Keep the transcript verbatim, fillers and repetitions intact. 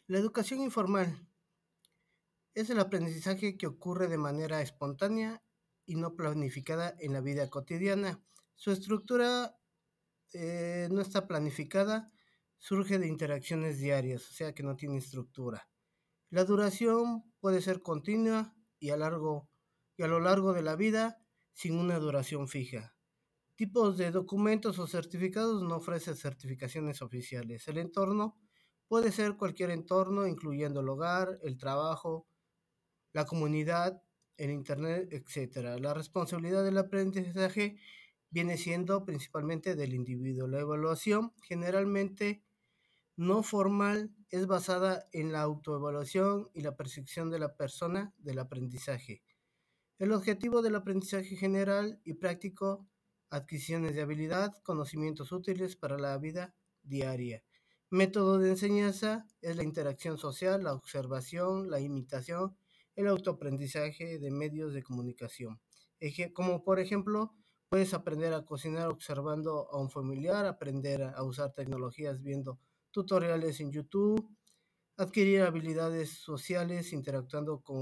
La educación informal es el aprendizaje que ocurre de manera espontánea y no planificada en la vida cotidiana. Su estructura eh, no está planificada, surge de interacciones diarias, o sea que no tiene estructura. La duración puede ser continua y a, largo, y a lo largo de la vida sin una duración fija. Tipos de documentos o certificados no ofrecen certificaciones oficiales. El entorno puede ser cualquier entorno, incluyendo el hogar, el trabajo, la comunidad, el Internet, etcétera. La responsabilidad del aprendizaje viene siendo principalmente del individuo. La evaluación generalmente no formal es basada en la autoevaluación y la percepción de la persona del aprendizaje. El objetivo del aprendizaje general y práctico, adquisiciones de habilidad, conocimientos útiles para la vida diaria. Método de enseñanza es la interacción social, la observación, la imitación, el autoaprendizaje de medios de comunicación. Como por ejemplo, puedes aprender a cocinar observando a un familiar, aprender a usar tecnologías viendo tutoriales en YouTube, adquirir habilidades sociales interactuando con